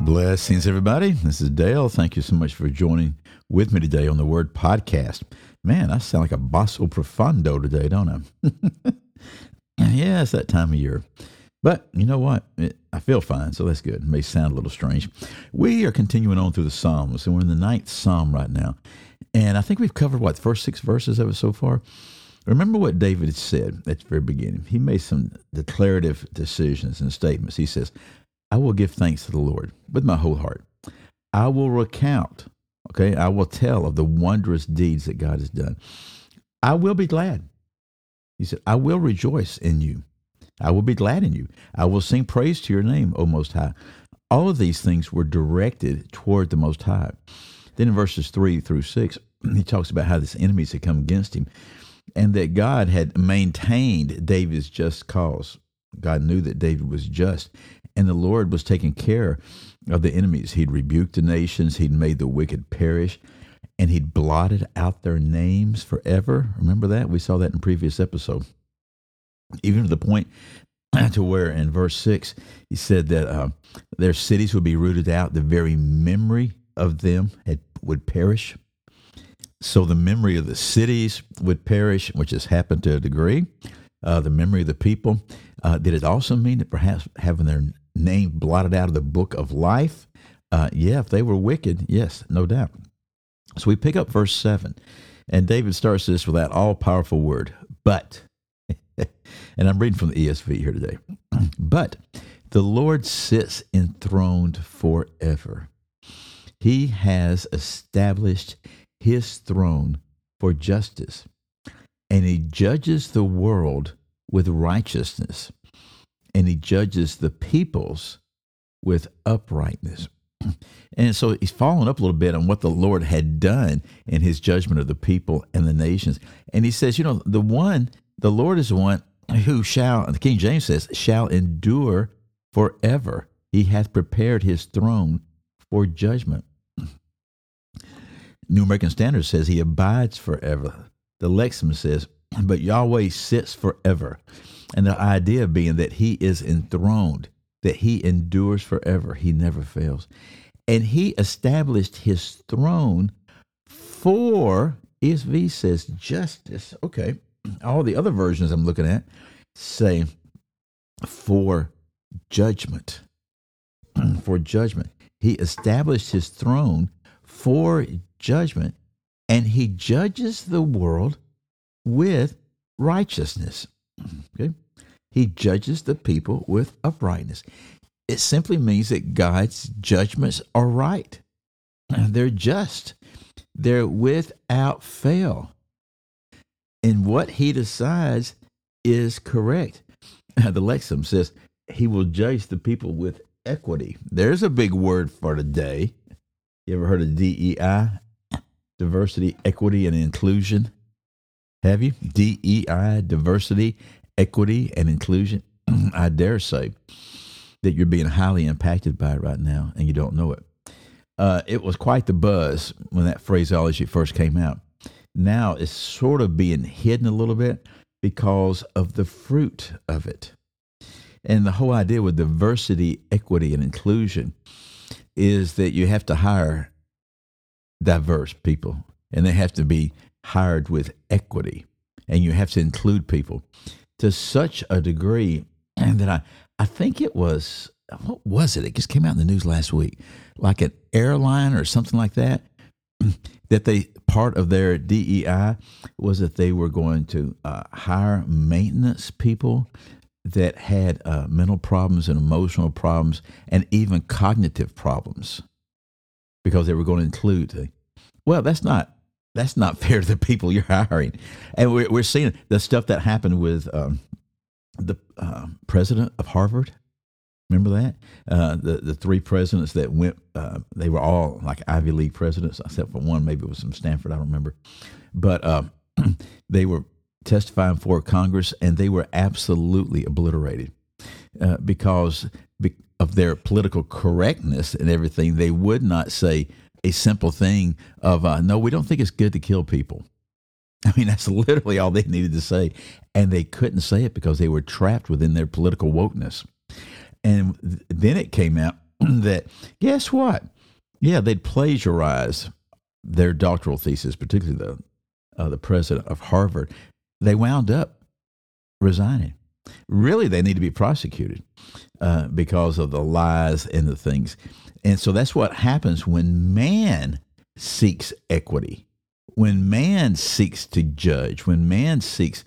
Blessings, everybody. This is Dale. Thank you so much for joining with me today on the Word Podcast. Man, I sound like a basso profundo today, don't I? Yeah, it's that time of year. But you know what? I feel fine, so that's good. It may sound a little strange. We are continuing on through the Psalms, and we're in the 9th Psalm right now. And I think we've covered, the first 6 verses of it so far? Remember what David had said at the very beginning. He made some declarative decisions and statements. He says, I will give thanks to the Lord with my whole heart. I will recount, I will tell of the wondrous deeds that God has done. I will be glad. He said, I will rejoice in you. I will be glad in you. I will sing praise to your name, O Most High. All of these things were directed toward the Most High. Then in verses 3 through 6, he talks about how his enemies had come against him and that God had maintained David's just cause. God knew that David was just, and the Lord was taking care of the enemies. He'd rebuked the nations. He'd made the wicked perish, and he'd blotted out their names forever. Remember that? We saw that in previous episode. Even to the point to where in verse 6, he said that their cities would be rooted out. The very memory of them would perish. So the memory of the cities would perish, which has happened to a degree. The memory of the people. Did it also mean that perhaps having their name blotted out of the book of life? If they were wicked, yes, no doubt. So we pick up verse 7, and David starts this with that all-powerful word, but. And I'm reading from the ESV here today. But the Lord sits enthroned forever. He has established his throne for justice, and he judges the world with righteousness, and he judges the peoples with uprightness. And so he's following up a little bit on what the Lord had done in his judgment of the people and the nations. And he says, the Lord is the one who shall, the King James says, shall endure forever. He hath prepared his throne for judgment. New American Standard says he abides forever. The Lexham says, but Yahweh sits forever. And the idea being that he is enthroned, that he endures forever. He never fails. And he established his throne for, ESV says, justice. Okay. All the other versions I'm looking at say for judgment. For judgment. He established his throne for judgment, and he judges the world with righteousness. Okay? He judges the people with uprightness. It simply means that God's judgments are right. They're just. They're without fail. And what he decides is correct. The Lexham says he will judge the people with equity. There's a big word for today. You ever heard of DEI? Diversity, equity, and inclusion. Have you? DEI, diversity, equity, and inclusion. I dare say that you're being highly impacted by it right now, and you don't know it. It was quite the buzz when that phraseology first came out. Now it's sort of being hidden a little bit because of the fruit of it. And the whole idea with diversity, equity, and inclusion is that you have to hire diverse people, and they have to be hired with equity, and you have to include people to such a degree that I think it was, what was it? It just came out in the news last week, like an airline or something like that, that part of their DEI was that they were going to hire maintenance people that had mental problems and emotional problems and even cognitive problems, because they were going to include. Well, that's not fair to the people you're hiring. And we're seeing the stuff that happened with the president of Harvard. Remember that? The 3 presidents that went, they were all like Ivy League presidents, except for one, maybe it was from Stanford, I don't remember. But they were testifying for Congress, and they were absolutely obliterated because of their political correctness and everything. They would not say a simple thing of, no, we don't think it's good to kill people. I mean, that's literally all they needed to say. And they couldn't say it because they were trapped within their political wokeness. And then it came out that, guess what? Yeah, they'd plagiarize their doctoral thesis, particularly the president of Harvard. They wound up resigning. Really, they need to be prosecuted because of the lies and the things. And so that's what happens when man seeks equity, when man seeks to judge, when man seeks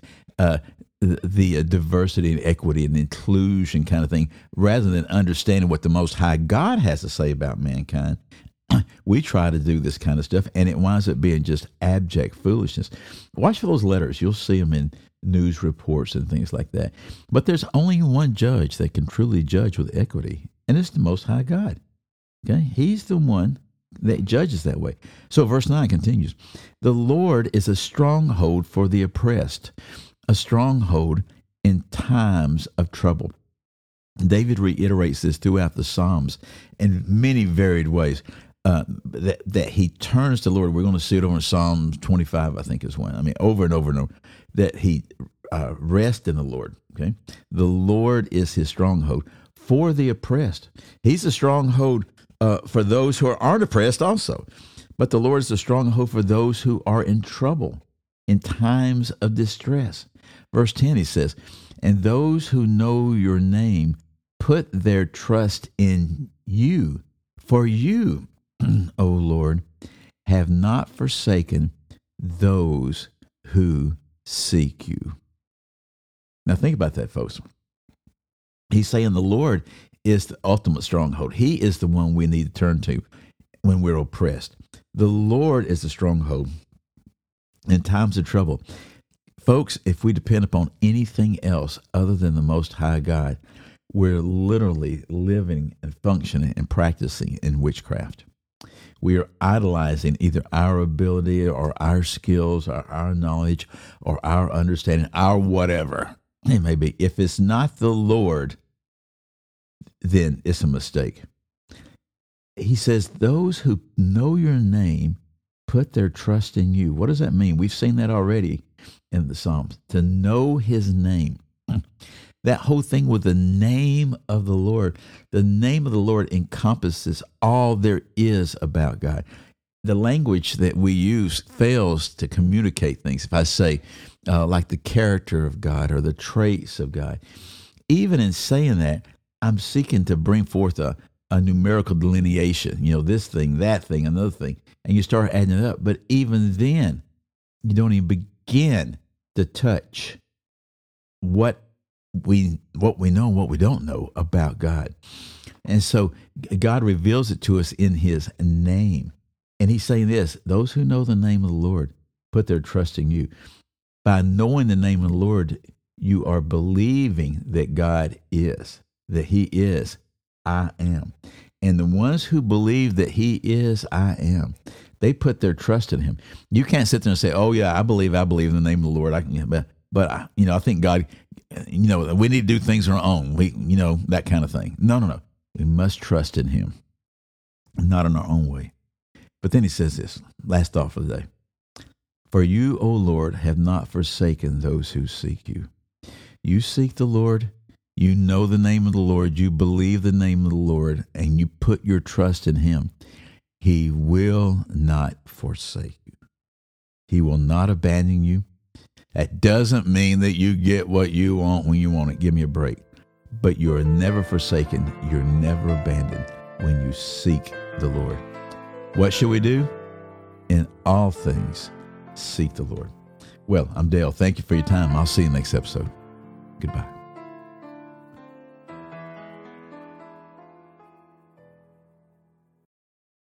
the diversity and equity and inclusion kind of thing, rather than understanding what the Most High God has to say about mankind. We try to do this kind of stuff, and it winds up being just abject foolishness. Watch for those letters. You'll see them in news reports and things like that. But there's only one judge that can truly judge with equity, and it's the Most High God. Okay? He's the one that judges that way. So verse 9 continues, the Lord is a stronghold for the oppressed, a stronghold in times of trouble. David reiterates this throughout the Psalms in many varied ways. That he turns to the Lord. We're going to see it over in Psalm 25, I think is one. I mean, over and over and over, that he rests in the Lord. Okay, the Lord is his stronghold for the oppressed. He's a stronghold for those who aren't oppressed also. But the Lord is a stronghold for those who are in trouble, in times of distress. Verse 10, he says, and those who know your name put their trust in you, for you, O Lord, have not forsaken those who seek you. Now think about that, folks. He's saying the Lord is the ultimate stronghold. He is the one we need to turn to when we're oppressed. The Lord is the stronghold in times of trouble. Folks, if we depend upon anything else other than the Most High God, we're literally living and functioning and practicing in witchcraft. We are idolizing either our ability or our skills or our knowledge or our understanding, our whatever it may be. If it's not the Lord, then it's a mistake. He says, those who know your name put their trust in you. What does that mean? We've seen that already in the Psalms. To know his name. That whole thing with the name of the Lord. The name of the Lord encompasses all there is about God. The language that we use fails to communicate things. If I say, like the character of God or the traits of God, even in saying that, I'm seeking to bring forth a numerical delineation. You know, this thing, that thing, another thing. And you start adding it up. But even then, you don't even begin to touch what we know and what we don't know about God. And so God reveals it to us in his name. And he's saying this, those who know the name of the Lord put their trust in you. By knowing the name of the Lord, you are believing that God is, that he is, I am. And the ones who believe that he is, I am, they put their trust in him. You can't sit there and say, oh yeah, I believe in the name of the Lord. But I think God, we need to do things on our own. That kind of thing. No. We must trust in him, not in our own way. But then he says this, last thought for the day. For you, O Lord, have not forsaken those who seek you. You seek the Lord, you know the name of the Lord, you believe the name of the Lord, and you put your trust in him. He will not forsake you. He will not abandon you. That doesn't mean that you get what you want when you want it. Give me a break. But you are never forsaken. You're never abandoned when you seek the Lord. What should we do? In all things, seek the Lord. Well, I'm Dale. Thank you for your time. I'll see you next episode. Goodbye.